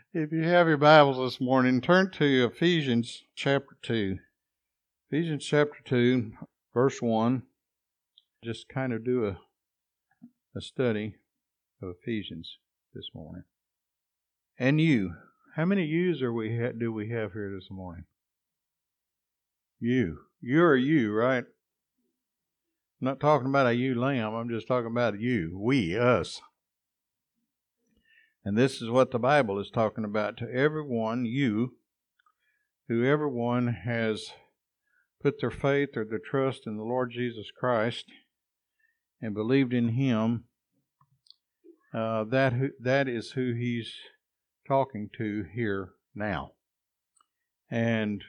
If you have your Bibles this morning, turn to Ephesians chapter 2. Ephesians chapter 2, verse 1. Just kind of do a study of Ephesians this morning. And you. How many yous do we have here this morning? You. You're a you, right? I'm not talking about a you lamb. I'm just talking about you. We, us. And this is what the Bible is talking about. To everyone, you, who everyone has put their faith or their trust in the Lord Jesus Christ and believed in Him, that is who He's talking to here now. And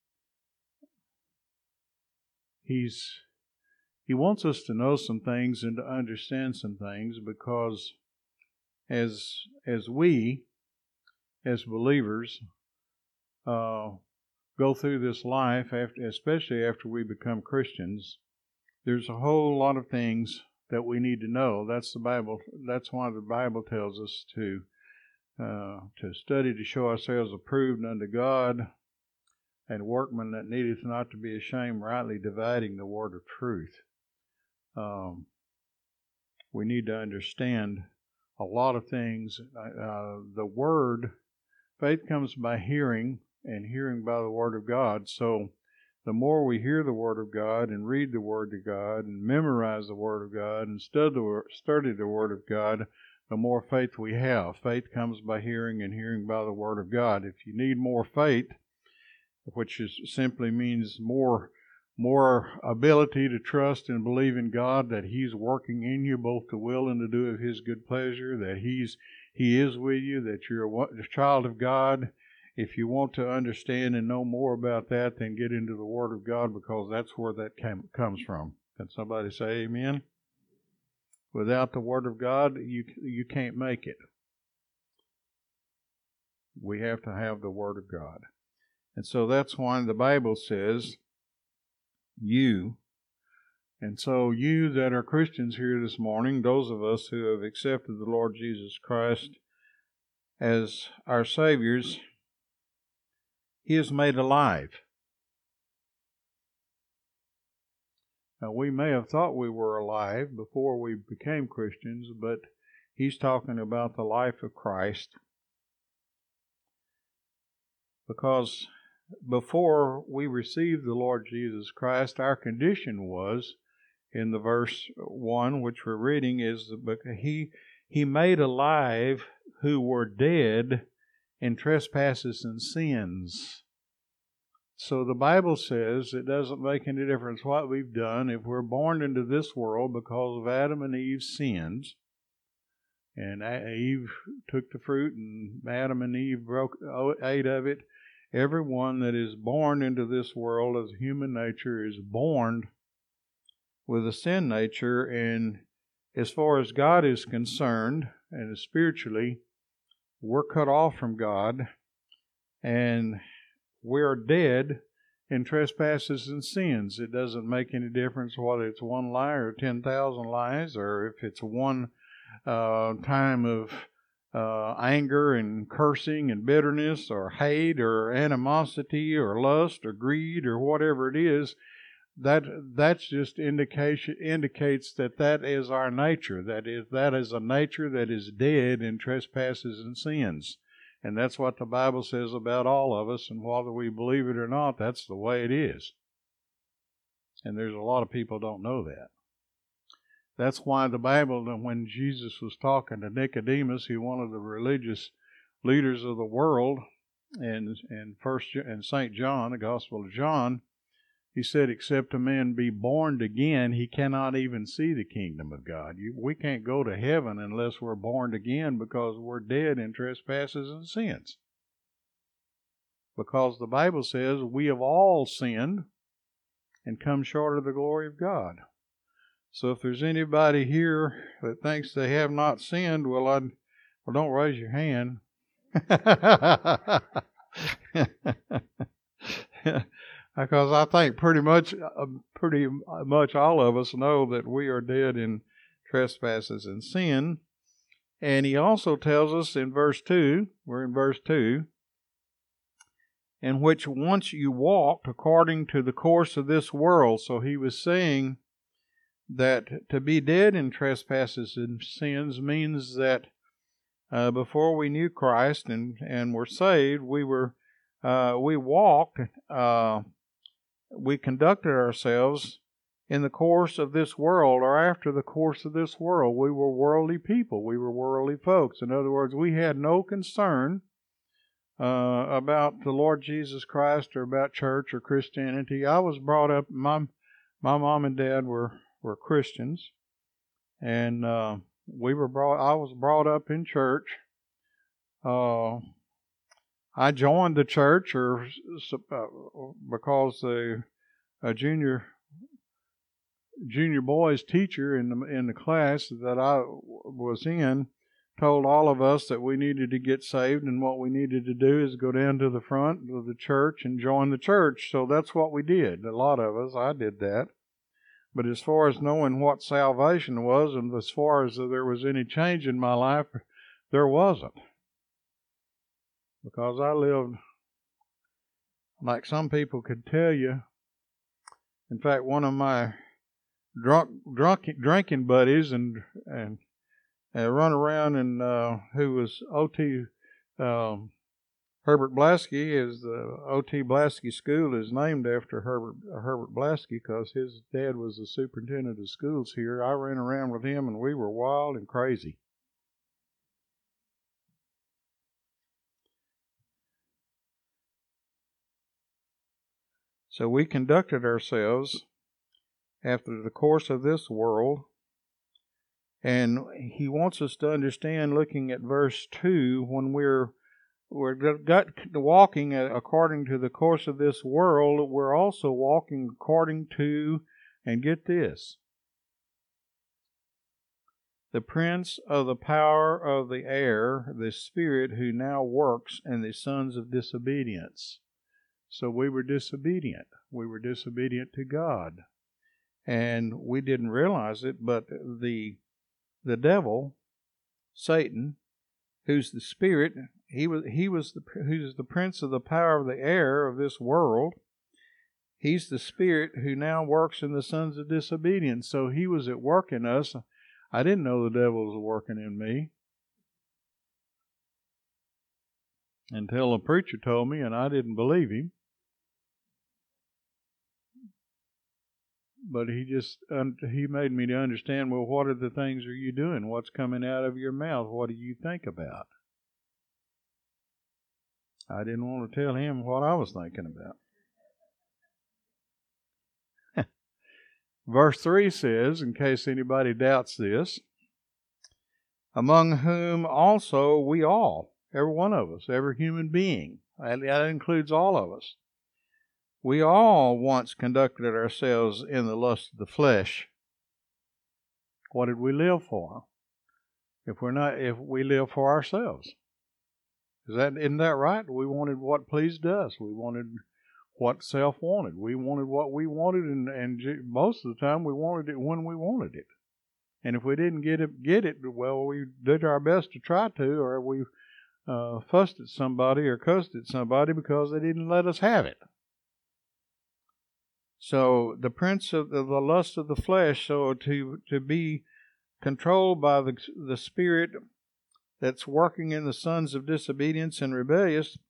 He wants us to know some things and to understand some things, because as we, as believers, go through this life, especially after we become Christians, there's a whole lot of things that we need to know. That's the Bible. That's why the Bible tells us to study to show ourselves approved unto God, and workmen that needeth not to be ashamed, rightly dividing the word of truth. We need to understand a lot of things. The word, faith comes by hearing, and hearing by the word of God. So the more we hear the word of God and read the word of God and memorize the word of God and study the word of God, the more faith we have. Faith comes by hearing, and hearing by the word of God. If you need more faith, which simply means more ability to trust and believe in God, that He's working in you both to will and to do of His good pleasure, that He is with you, that you're a child of God. If you want to understand and know more about that, then get into the Word of God, because that's where that comes from. Can somebody say amen? Without the Word of God, you can't make it. We have to have the Word of God. And so that's why the Bible says, you. And so you that are Christians here this morning, those of us who have accepted the Lord Jesus Christ as our Saviors, He is made alive. Now, we may have thought we were alive before we became Christians, but He's talking about the life of Christ. Because before we received the Lord Jesus Christ, our condition was, in the verse 1 which we're reading, is that He made alive who were dead in trespasses and sins. So the Bible says it doesn't make any difference what we've done. If we're born into this world because of Adam and Eve's sins, and Eve took the fruit and Adam and Eve ate of it, everyone that is born into this world as human nature is born with a sin nature, and as far as God is concerned, and spiritually, we're cut off from God, and we're dead in trespasses and sins. It doesn't make any difference whether it's one lie or 10,000 lies, or if it's one time of anger and cursing and bitterness or hate or animosity or lust or greed or whatever it is. That's just indicates that is our nature. That is a nature that is dead in trespasses and sins. And that's what the Bible says about all of us, and whether we believe it or not, that's the way it is. And there's a lot of people don't know that. That's why the Bible, when Jesus was talking to Nicodemus, he one of the religious leaders of the world, and St. John, the Gospel of John, he said, except a man be born again, he cannot even see the kingdom of God. We can't go to heaven unless we're born again, because we're dead in trespasses and sins. Because the Bible says we have all sinned and come short of the glory of God. So if there's anybody here that thinks they have not sinned, well, don't raise your hand. Because I think pretty much all of us know that we are dead in trespasses and sin. And he also tells us in verse 2, we're in verse 2, in which once you walked according to the course of this world. So he was saying that to be dead in trespasses and sins means that before we knew Christ and were saved, we walked, we conducted ourselves in the course of this world, or after the course of this world. We were worldly people. We were worldly folks. In other words, we had no concern about the Lord Jesus Christ or about church or Christianity. I was brought up, my mom and dad were Christians, and I was brought up in church. I joined the church because a junior boys teacher in the class that I was in told all of us that we needed to get saved, and what we needed to do is go down to the front of the church and join the church. So that's what we did. A lot of us, I did that. But as far as knowing what salvation was, and as far as there was any change in my life, there wasn't. Because I lived like some people could tell you. In fact, one of my drinking buddies and run around and who was O.T. Herbert Blasky, is the O.T. Blasky School is named after Herbert Blasky because his dad was the superintendent of schools here. I ran around with him and we were wild and crazy. So we conducted ourselves after the course of this world. And he wants us to understand, looking at verse 2, when we're walking according to the course of this world, we're also walking according to, and get this, the prince of the power of the air, the spirit who now works in the sons of disobedience. So we were disobedient. We were disobedient to God. And we didn't realize it, but the devil, Satan, who's the spirit, who's the prince of the power of the air of this world. He's the spirit who now works in the sons of disobedience. So he was at work in us. I didn't know the devil was working in me until a preacher told me, and I didn't believe him. But he made me to understand, well, what are the things are you doing? What's coming out of your mouth? What do you think about? I didn't want to tell him what I was thinking about. Verse 3 says, in case anybody doubts this, among whom also we all, every one of us, every human being, that includes all of us, we all once conducted ourselves in the lust of the flesh. What did we live for? If we live for ourselves. Isn't that right? We wanted what pleased us. We wanted what self wanted. We wanted what we wanted, and most of the time we wanted it when we wanted it. And if we didn't get it, well, we did our best to try to, or we fussed at somebody or cussed at somebody because they didn't let us have it. So the prince of the lust of the flesh, so to be controlled by the spirit that's working in the sons of disobedience and rebellious,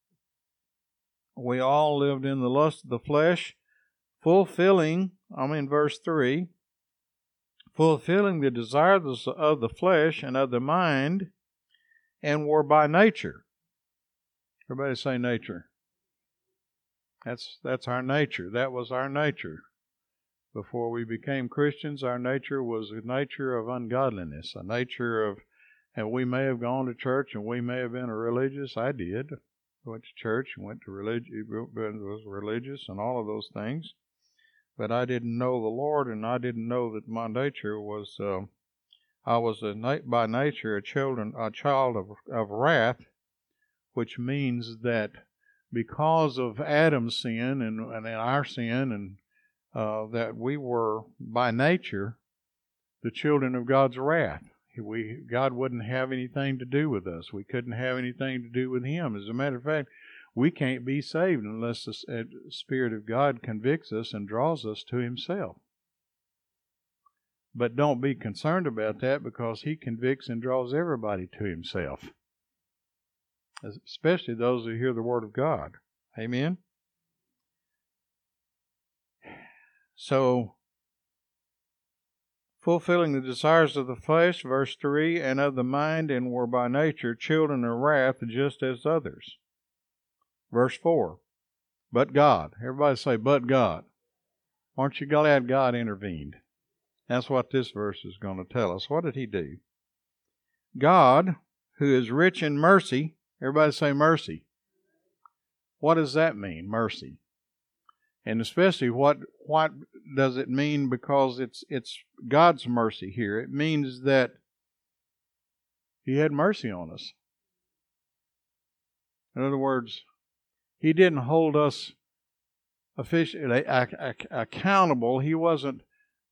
we all lived in the lust of the flesh, fulfilling, I'm in verse 3, fulfilling the desires of the flesh and of the mind, and were by nature. Everybody say nature. That's our nature. That was our nature. Before we became Christians, our nature was a nature of ungodliness, a nature of, and we may have gone to church and we may have been religious. I did. Went to church and went to religion, was religious and all of those things. But I didn't know the Lord, and I didn't know that my nature was, I was by nature a child of wrath, which means that because of Adam's sin and our sin, and that we were by nature the children of God's wrath. God wouldn't have anything to do with us. We couldn't have anything to do with Him. As a matter of fact, we can't be saved unless the Spirit of God convicts us and draws us to Himself. But don't be concerned about that, because He convicts and draws everybody to Himself, especially those who hear the Word of God. Amen? So, fulfilling the desires of the flesh, verse 3, and of the mind, and were by nature children of wrath, just as others. Verse 4, but God. Everybody say, but God. Aren't you glad God intervened? That's what this verse is going to tell us. What did He do? God, who is rich in mercy. Everybody say mercy. What does that mean, mercy? And especially, what does it mean? Because it's God's mercy here. It means that He had mercy on us. In other words, He didn't hold us officially accountable. He wanted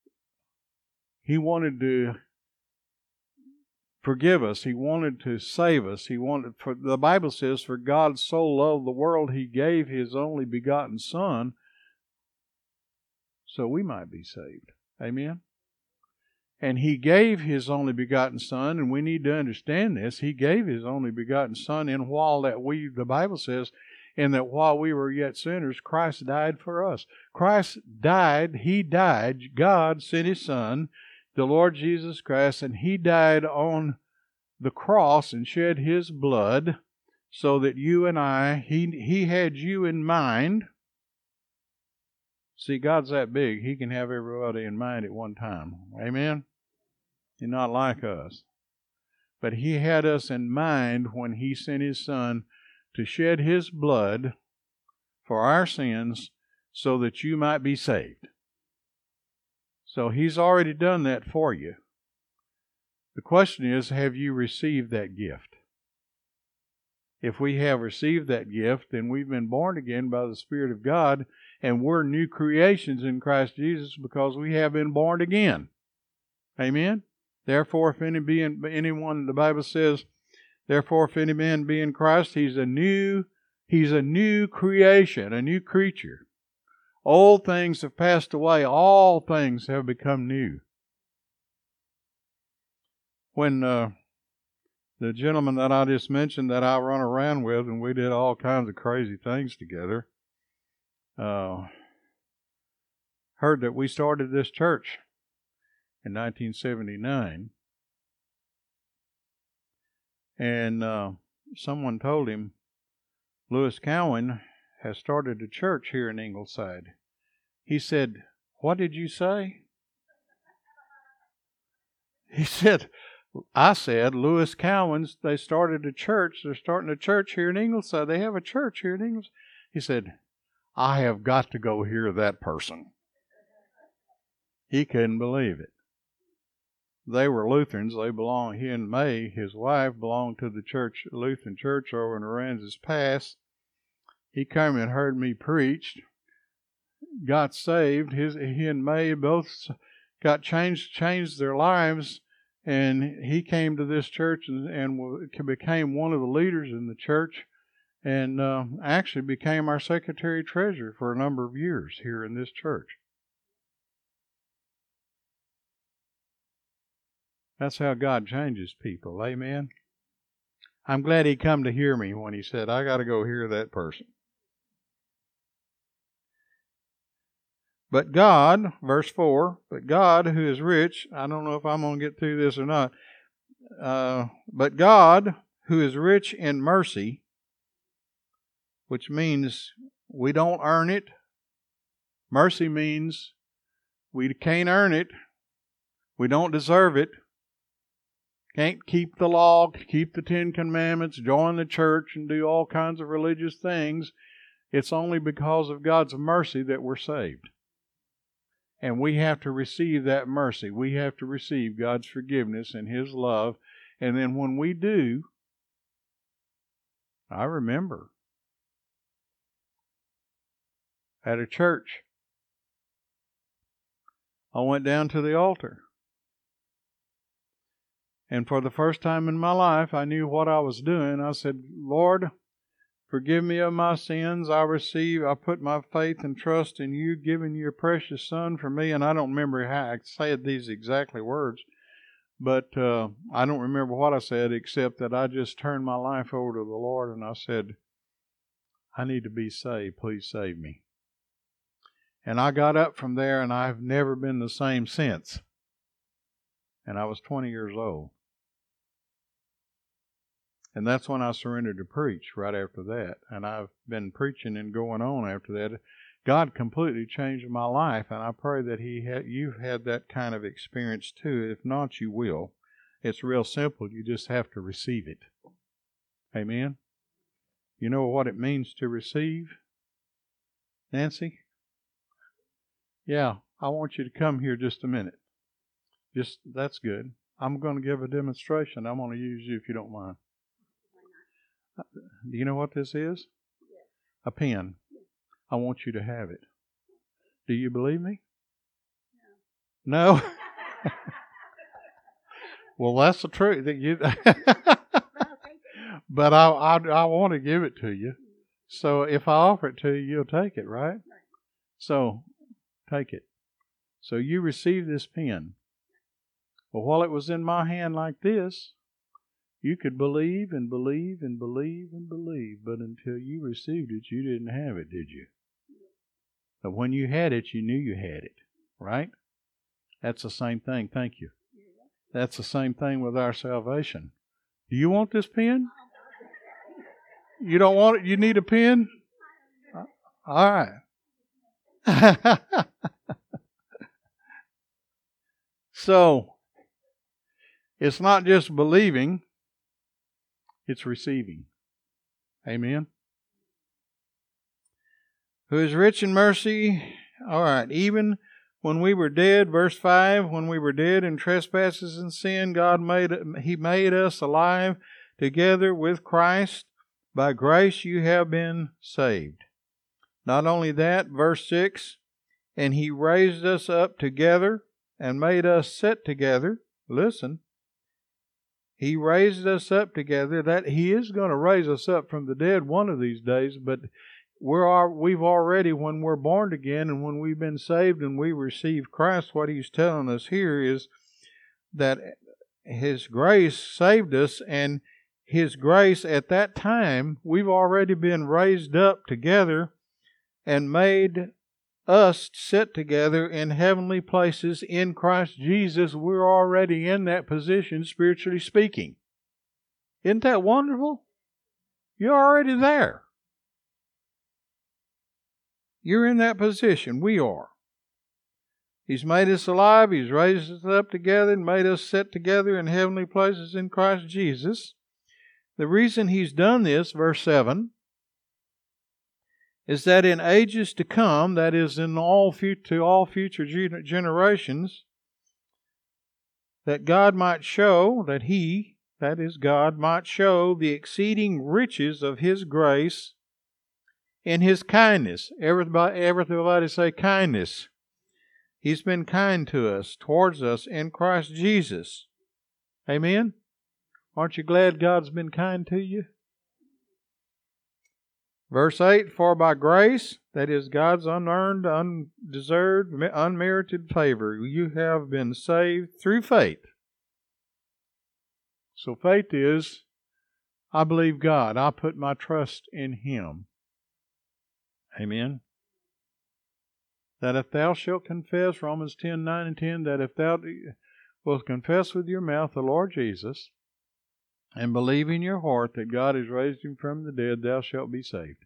to forgive us. He wanted to save us. The Bible says, for God so loved the world, He gave His only begotten Son, so we might be saved. Amen? And He gave His only begotten Son, and we need to understand this. He gave His only begotten Son, and the Bible says, and that while we were yet sinners, Christ died for us. Christ died, He died, God sent His Son, the Lord Jesus Christ, and He died on the cross and shed His blood so that you and I, He had you in mind. See, God's that big, He can have everybody in mind at one time. Amen? He's not like us. But He had us in mind when He sent His Son to shed His blood for our sins so that you might be saved. So He's already done that for you. The question is, have you received that gift? If we have received that gift, then we've been born again by the Spirit of God, and we're new creations in Christ Jesus because we have been born again. Amen? Therefore, if anyone, the Bible says, therefore, if any man be in Christ, he's a new creation, a new creature. Old things have passed away. All things have become new. When the gentleman that I just mentioned that I run around with, and we did all kinds of crazy things together, heard that we started this church in 1979. And someone told him, Lewis Cowan has started a church here in Ingleside. He said, what did you say? He said, I said, Lewis Cowan's, they started a church. They're starting a church here in Ingleside. They have a church here in Ingleside. He said, I have got to go hear that person. He couldn't believe it. They were Lutherans. He and May, his wife, belonged to the church, Lutheran church over in Aransas Pass. He came and heard me preach, got saved. He and May both got changed their lives, and he came to this church and became one of the leaders in the church, and actually became our secretary treasurer for a number of years here in this church. That's how God changes people. Amen? I'm glad he come to hear me when he said, I got to go hear that person. But God, verse 4, but God who is rich, I don't know if I'm going to get through this or not, but God who is rich in mercy, which means we don't earn it. Mercy means we can't earn it. We don't deserve it. Can't keep the law, keep the 10 Commandments, join the church, and do all kinds of religious things. It's only because of God's mercy that we're saved. And we have to receive that mercy. We have to receive God's forgiveness and His love. And then when we do, I remember at a church, I went down to the altar. And for the first time in my life, I knew what I was doing. I said, Lord, forgive me of my sins. I put my faith and trust in you, giving your precious Son for me. And I don't remember how I said these exactly words, but I don't remember what I said, except that I just turned my life over to the Lord and I said, I need to be saved. Please save me. And I got up from there, and I've never been the same since. And I was 20 years old. And that's when I surrendered to preach, right after that. And I've been preaching and going on after that. God completely changed my life, and I pray that you've had that kind of experience too. If not, you will. It's real simple. You just have to receive it. Amen? You know what it means to receive? Nancy? Yeah, I want you to come here just a minute. That's good. I'm going to give a demonstration. I'm going to use you if you don't mind. Do you know what this is? A pen. I want you to have it. Do you believe me? No? Well, that's the truth. But I want to give it to you. So if I offer it to you, you'll take it, right? So take it. So you receive this pen. Well, while it was in my hand like this, you could believe and believe and believe and believe, but until you received it, you didn't have it, did you? But when you had it, you knew you had it, right? That's the same thing. Thank you. That's the same thing with our salvation. Do you want this pen? You don't want it? You need a pen? All right. So, it's not just believing, it's receiving. Amen. Who is rich in mercy. All right. Even when we were dead, verse 5, when we were dead in trespasses and sin, He made us alive together with Christ. By grace you have been saved. Not only that, verse 6, and He raised us up together and made us sit together. Listen. He raised us up together. That He is going to raise us up from the dead one of these days, but we've already, when we're born again and when we've been saved and we receive Christ, what He's telling us here is that His grace saved us, and His grace at that time, we've already been raised up together and made us sit together in heavenly places in Christ Jesus. We're already in that position, spiritually speaking. Isn't that wonderful? You're already there. You're in that position. We are. He's made us alive. He's raised us up together and made us sit together in heavenly places in Christ Jesus. The reason He's done this, verse 7, is that in ages to come, that is, to all future generations, that God might show, that He, that is God, might show the exceeding riches of His grace in His kindness. Everybody say kindness. He's been kind to us, towards us in Christ Jesus. Amen? Aren't you glad God's been kind to you? Verse 8, for by grace, that is God's unearned, undeserved, unmerited favor, you have been saved through faith. So faith is, I believe God. I put my trust in Him. Amen. That if thou shalt confess, Romans 10, 9 and 10, that if thou wilt confess with your mouth the Lord Jesus, and believe in your heart that God has raised Him from the dead, thou shalt be saved.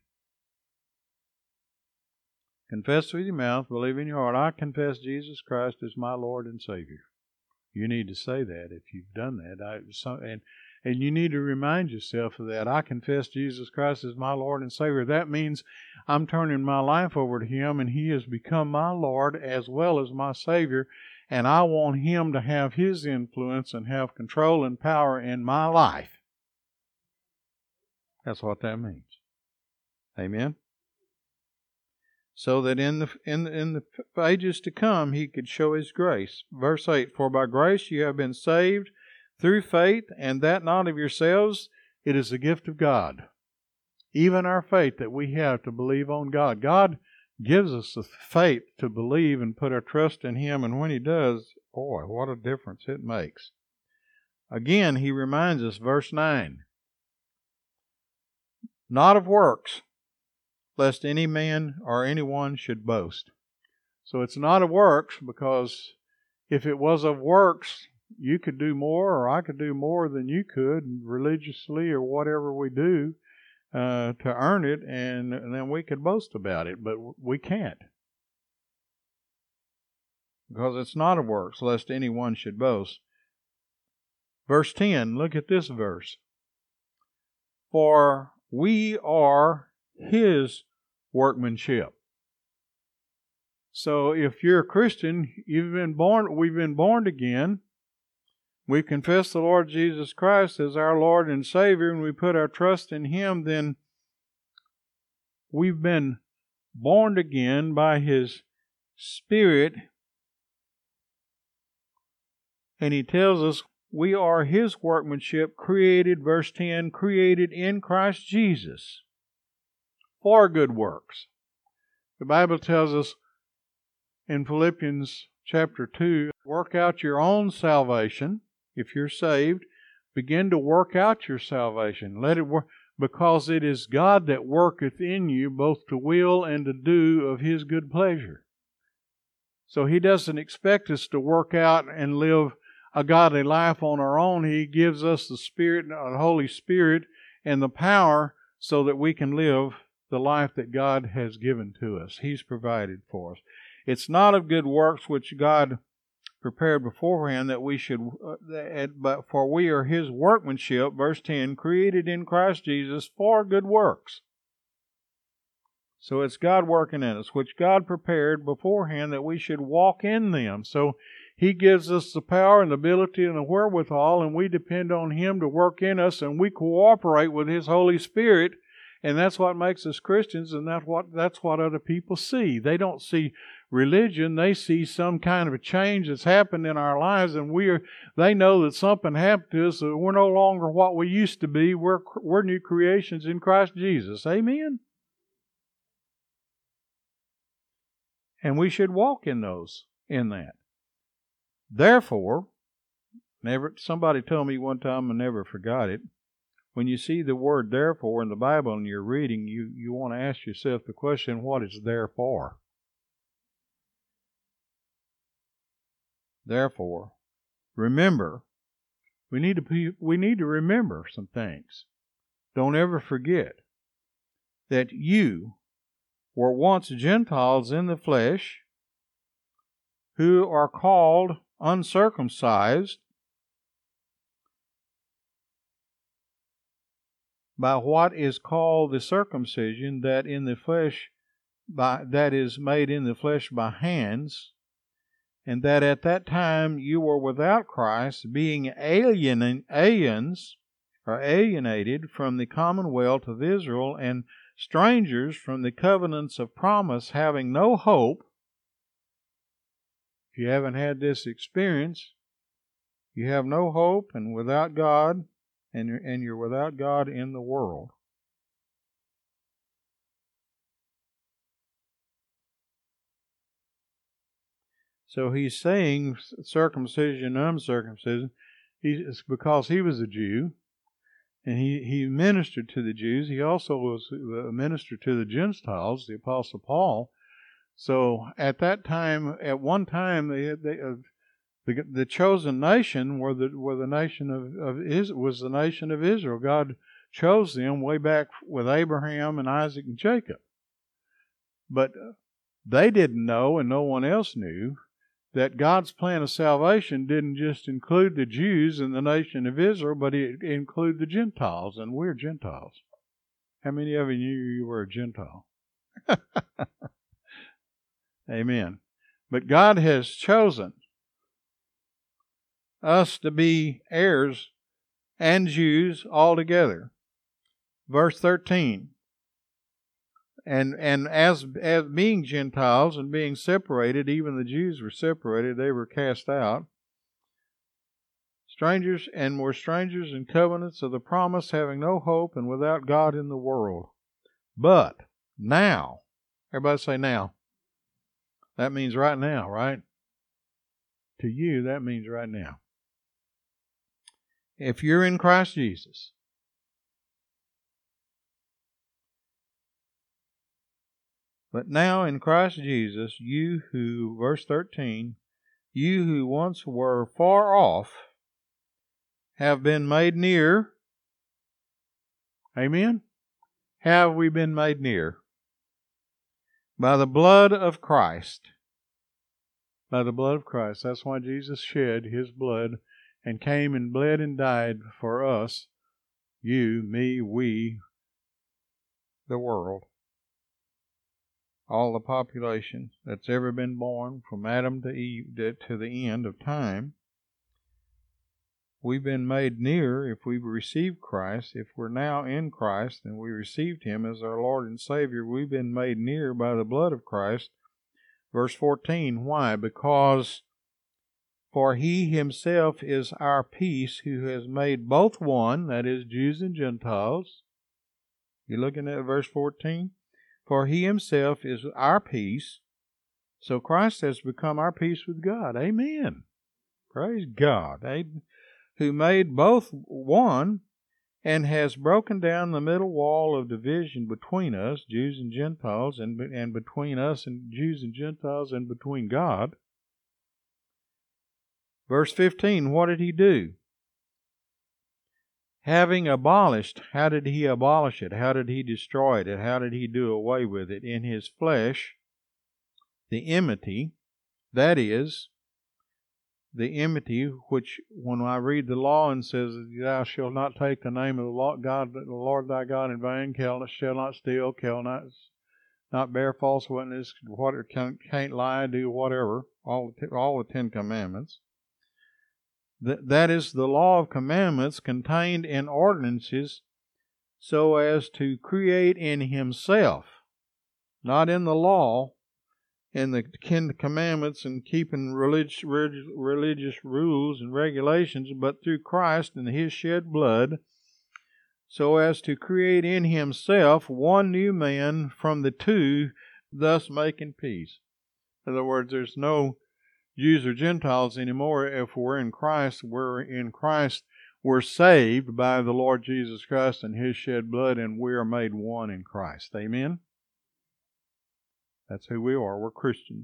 Confess with your mouth, believe in your heart, I confess Jesus Christ as my Lord and Savior. You need to say that if you've done that. And you need to remind yourself of that. I confess Jesus Christ as my Lord and Savior. That means I'm turning my life over to Him, and He has become my Lord as well as my Savior. And I want Him to have His influence and have control and power in my life. That's what that means. Amen? So that in the ages to come, He could show His grace. Verse 8, for by grace you have been saved through faith, and that not of yourselves, it is a gift of God. Even our faith that we have to believe on God. God gives us the faith to believe and put our trust in Him, and when He does, boy, what a difference it makes. Again, He reminds us, verse 9, not of works, lest any man or anyone should boast. So it's not of works, because if it was of works, you could do more, or I could do more than you could religiously or whatever we do to earn it, and then we could boast about it, but we can't. Because it's not of works, lest anyone should boast. Verse 10, look at this verse. For we are His workmanship. So if you're a Christian, we've been born again. We confess the Lord Jesus Christ as our Lord and Savior, and we put our trust in Him, then we've been born again by His Spirit. And He tells us we are His workmanship, created, verse 10, created in Christ Jesus for good works. The Bible tells us in Philippians chapter 2, work out your own salvation. If you're saved, begin to work out your salvation. Let it work, because it is God that worketh in you both to will and to do of His good pleasure. So He doesn't expect us to work out and live a godly life on our own. He gives us the Spirit, the Holy Spirit, and the power so that we can live the life that God has given to us. He's provided for us. It's not of good works which God prepared beforehand that we should, but for we are His workmanship, verse 10, created in Christ Jesus for good works. So it's God working in us, which God prepared beforehand that we should walk in them. So He gives us the power and the ability and the wherewithal, and we depend on Him to work in us, and we cooperate with His Holy Spirit, and that's what makes us Christians, and that's what other people see. They don't see religion, they see some kind of a change that's happened in our lives, and they know that something happened to us, that we're no longer what we used to be. We're new creations in Christ Jesus. Amen? And we should walk in that. Therefore, somebody told me one time, I never forgot it, when you see the word therefore in the Bible and you're reading, you want to ask yourself the question, what is there for? Therefore, remember, we need to remember some things. Don't ever forget that you were once Gentiles in the flesh, who are called uncircumcised by what is called the circumcision that in the flesh that is made in the flesh by hands, and that at that time you were without Christ, being aliens or alienated from the commonwealth of Israel, and strangers from the covenants of promise, having no hope. If you haven't had this experience, you have no hope, and without God, and you're without God in the world. So he's saying circumcision, uncircumcision, it's because he was a Jew, and he ministered to the Jews. He also was a minister to the Gentiles, the Apostle Paul. So at that time, at one time, the chosen nation was the nation of Israel. God chose them way back with Abraham and Isaac and Jacob. But they didn't know, and no one else knew, that God's plan of salvation didn't just include the Jews and the nation of Israel, but it included the Gentiles, and we're Gentiles. How many of you knew you were a Gentile? Amen. But God has chosen us to be heirs and Jews all together. Verse 13. And as being Gentiles and being separated, even the Jews were separated, they were cast out. strangers, and were strangers in covenants of the promise, having no hope and without God in the world. But now, everybody say now. That means right now, right? To you, that means right now. If you're in Christ Jesus, but now in Christ Jesus, you who, verse 13, you who once were far off have been made near. Amen? Have we been made near? By the blood of Christ. By the blood of Christ. That's why Jesus shed His blood and came and bled and died for us, you, me, we, the world. All the population that's ever been born from Adam to Eve to the end of time. We've been made near if we've received Christ. If we're now in Christ and we received Him as our Lord and Savior, we've been made near by the blood of Christ. Verse 14, why? Because for He Himself is our peace, who has made both one, that is, Jews and Gentiles. You looking at verse 14? For He Himself is our peace. So Christ has become our peace with God. Amen. Praise God. Who made both one and has broken down the middle wall of division between us, Jews and Gentiles, and between us and Jews and Gentiles and between God. Verse 15, what did He do? Having abolished, how did He abolish it? How did He destroy it? How did He do away with it? In His flesh, the enmity, that is, the enmity, which when I read the law and says, thou shalt not take the name of the Lord thy God in vain, shall not steal, not bear false witness, can't lie, do whatever, all the 10 Commandments. That is the law of commandments contained in ordinances so as to create in Himself, not in the law, in the 10 Commandments and keeping religious rules and regulations, but through Christ and His shed blood, so as to create in Himself one new man from the two, thus making peace. In other words, there's no Jews or Gentiles anymore. If we're in Christ, we're saved by the Lord Jesus Christ and His shed blood, and we are made one in Christ. Amen? That's who we are. We're Christians.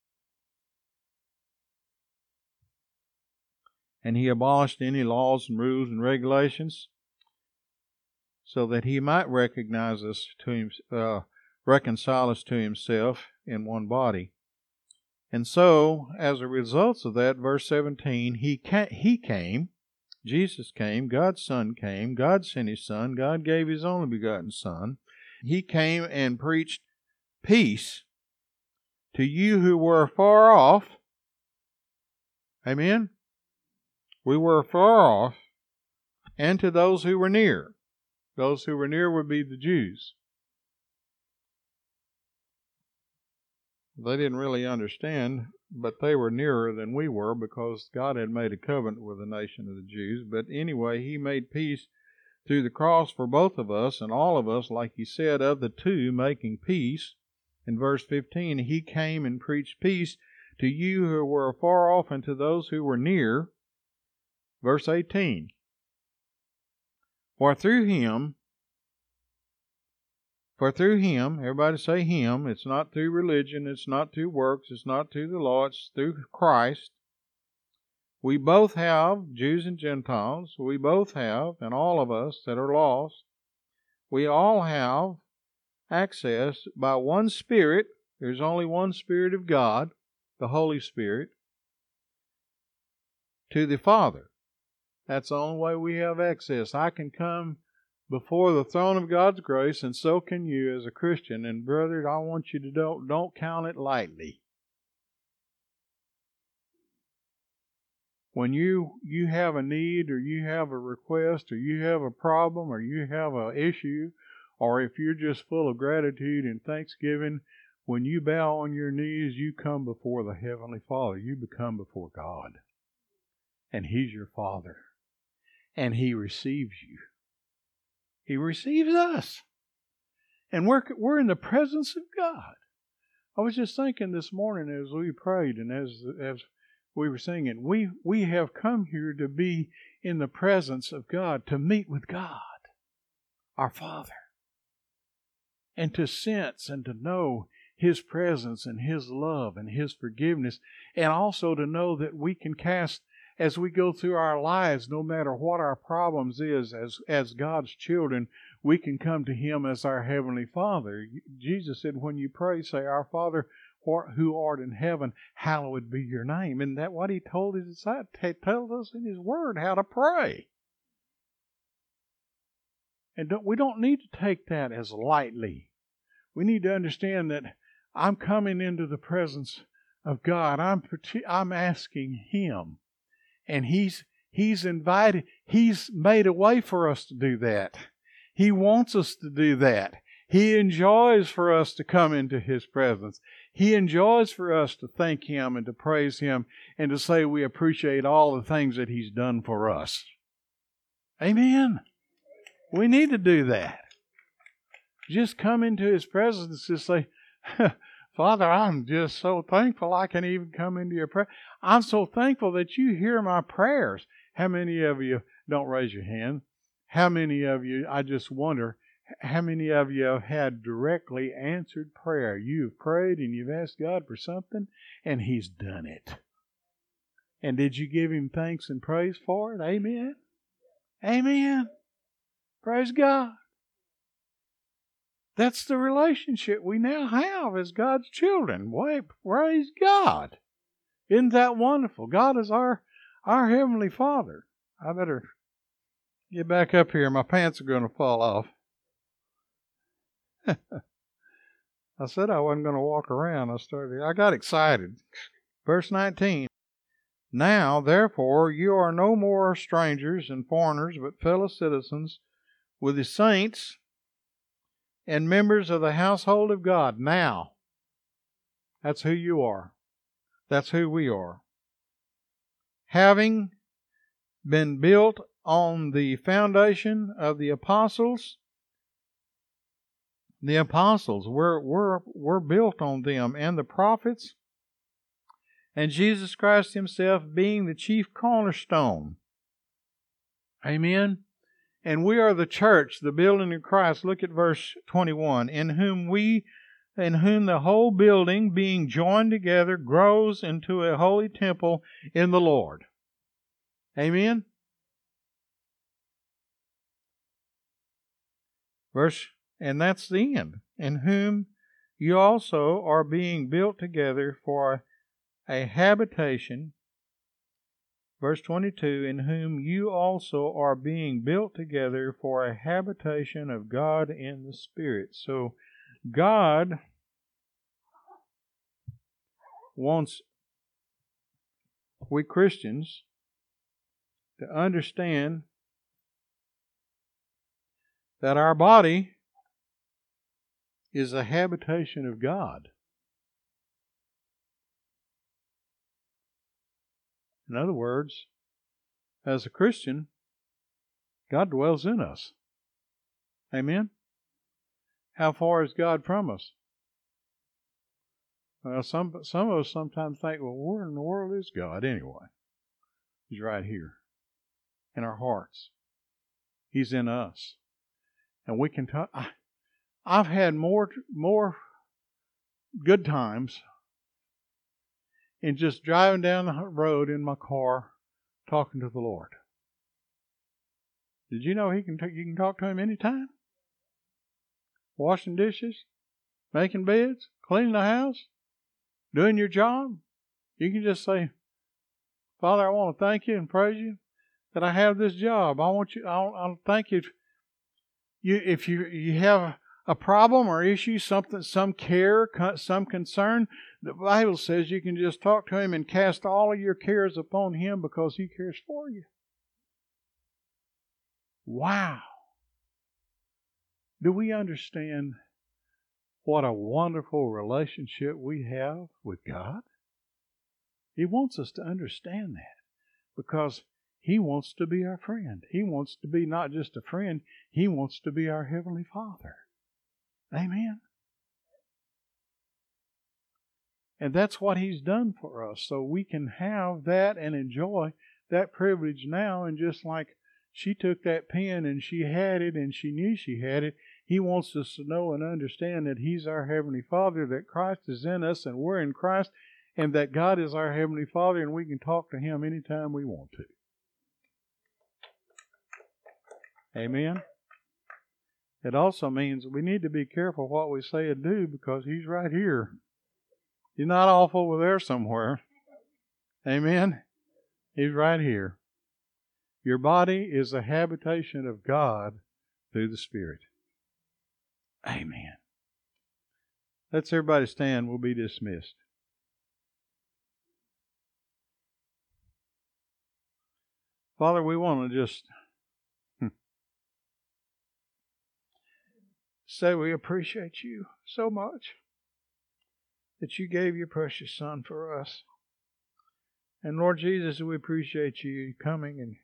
And He abolished any laws and rules and regulations so that He might reconcile us to Himself in one body. And so, as a result of that, verse 17, He came, Jesus came, God's Son came, God sent His Son, God gave His only begotten Son. He came and preached peace to you who were far off. Amen? We were far off, and to those who were near. Those who were near would be the Jews. They didn't really understand, but they were nearer than we were because God had made a covenant with the nation of the Jews. But anyway, He made peace through the cross for both of us and all of us, like He said, of the two making peace. In verse 15, He came and preached peace to you who were far off and to those who were near. Verse 18, For through Him, everybody say Him, it's not through religion, it's not through works, it's not through the law, it's through Christ. We both have, Jews and Gentiles, we both have, and all of us that are lost, we all have access by one Spirit. There's only one Spirit of God, the Holy Spirit, to the Father. That's the only way we have access. I can come before the throne of God's grace, and so can you as a Christian. And brother, I want you to don't count it lightly. When you have a need, or you have a request, or you have a problem, or you have an issue, or if you're just full of gratitude and thanksgiving, when you bow on your knees, you come before the Heavenly Father. You become before God. and He's your Father. And He receives you. He receives us. And we're in the presence of God. I was just thinking this morning as we prayed and as we were singing, we have come here to be in the presence of God, to meet with God, our Father, and to sense and to know His presence and His love and His forgiveness, and also to know that we can cast, as we go through our lives, no matter what our problems is, as God's children, we can come to Him as our Heavenly Father. Jesus said, when you pray, say, Our Father who art in heaven, hallowed be your name. Isn't that what He told His disciples? He tells us in His Word how to pray. And we don't need to take that as lightly. We need to understand that I'm coming into the presence of God. I'm asking Him. And He's invited, He's made a way for us to do that. He wants us to do that. He enjoys for us to come into His presence. He enjoys for us to thank Him and to praise Him and to say we appreciate all the things that He's done for us. Amen. We need to do that. Just come into His presence and just say, Father, I'm just so thankful I can even come into your prayer. I'm so thankful that you hear my prayers. How many of you, don't raise your hand, how many of you, I just wonder, how many of you have had directly answered prayer? You've prayed and you've asked God for something and He's done it. And did you give Him thanks and praise for it? Amen. Amen. Praise God. That's the relationship we now have as God's children. Praise God. Isn't that wonderful? God is our Heavenly Father. I better get back up here. My pants are going to fall off. I said I wasn't going to walk around. I got excited. Verse 19. Now, therefore, you are no more strangers and foreigners, but fellow citizens with the saints and members of the household of God. Now, that's who you are. That's who we are. Having been built on the foundation of the apostles. The apostles, we're built on them, and the prophets, and Jesus Christ Himself being the chief cornerstone. Amen. And we are the church, the building of Christ. Look at verse 21. In whom the whole building, being joined together, grows into a holy temple in the Lord. Amen. And that's the end. In whom you also are being built together for a habitation. Verse 22, in whom you also are being built together for a habitation of God in the Spirit. So God wants we Christians to understand that our body is a habitation of God. In other words, as a Christian, God dwells in us. Amen? How far is God from us? Well, some of us sometimes think, well, where in the world is God anyway? He's right here in our hearts. He's in us. And we can talk. I've had more good times in just driving down the road in my car talking to the Lord. Did you know you can talk to Him anytime? Washing dishes, making beds, cleaning the house, doing your job. You can just say, Father, I want to thank you and praise you that I have this job. I'll thank you. If you have a problem or issue, some care, some concern, the Bible says you can just talk to Him and cast all of your cares upon Him because He cares for you. Wow. Do we understand what a wonderful relationship we have with God? He wants us to understand that because He wants to be our friend. He wants to be not just a friend, He wants to be our Heavenly Father. Amen. And that's what He's done for us. So we can have that and enjoy that privilege now. And just like she took that pen and she had it and she knew she had it, He wants us to know and understand that He's our Heavenly Father, that Christ is in us and we're in Christ, and that God is our Heavenly Father and we can talk to Him anytime we want to. Amen. It also means we need to be careful what we say and do, because He's right here. He's not off over there somewhere. Amen. He's right here. Your body is a habitation of God through the Spirit. Amen. Let's everybody stand. We'll be dismissed. Father, we want to just say we appreciate You so much that You gave Your precious Son for us. And Lord Jesus, we appreciate You coming, and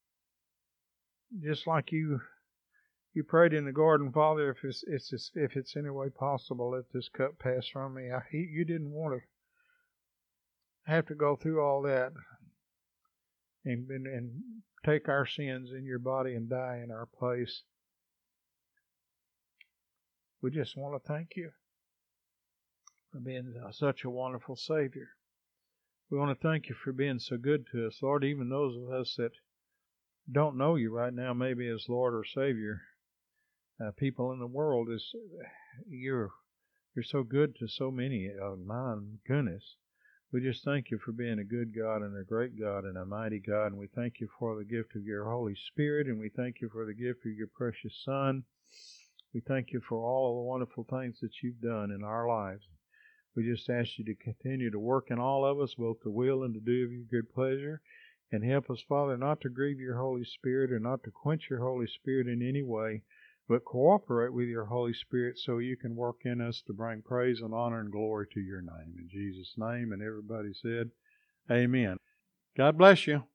just like You prayed in the garden, Father, if it's any way possible, let this cup pass from me. You didn't want to have to go through all that and take our sins in Your body and die in our place. We just want to thank You for being such a wonderful Savior. We want to thank You for being so good to us, Lord. Even those of us that don't know You right now, maybe as Lord or Savior, people in the world, You're so good to so many. My goodness. We just thank You for being a good God and a great God and a mighty God. And we thank You for the gift of Your Holy Spirit. And we thank You for the gift of Your precious Son. We thank You for all the wonderful things that You've done in our lives. We just ask You to continue to work in all of us, both to will and to do of Your good pleasure. And help us, Father, not to grieve Your Holy Spirit or not to quench Your Holy Spirit in any way, but cooperate with Your Holy Spirit so You can work in us to bring praise and honor and glory to Your name. In Jesus' name, and everybody said, Amen. God bless you.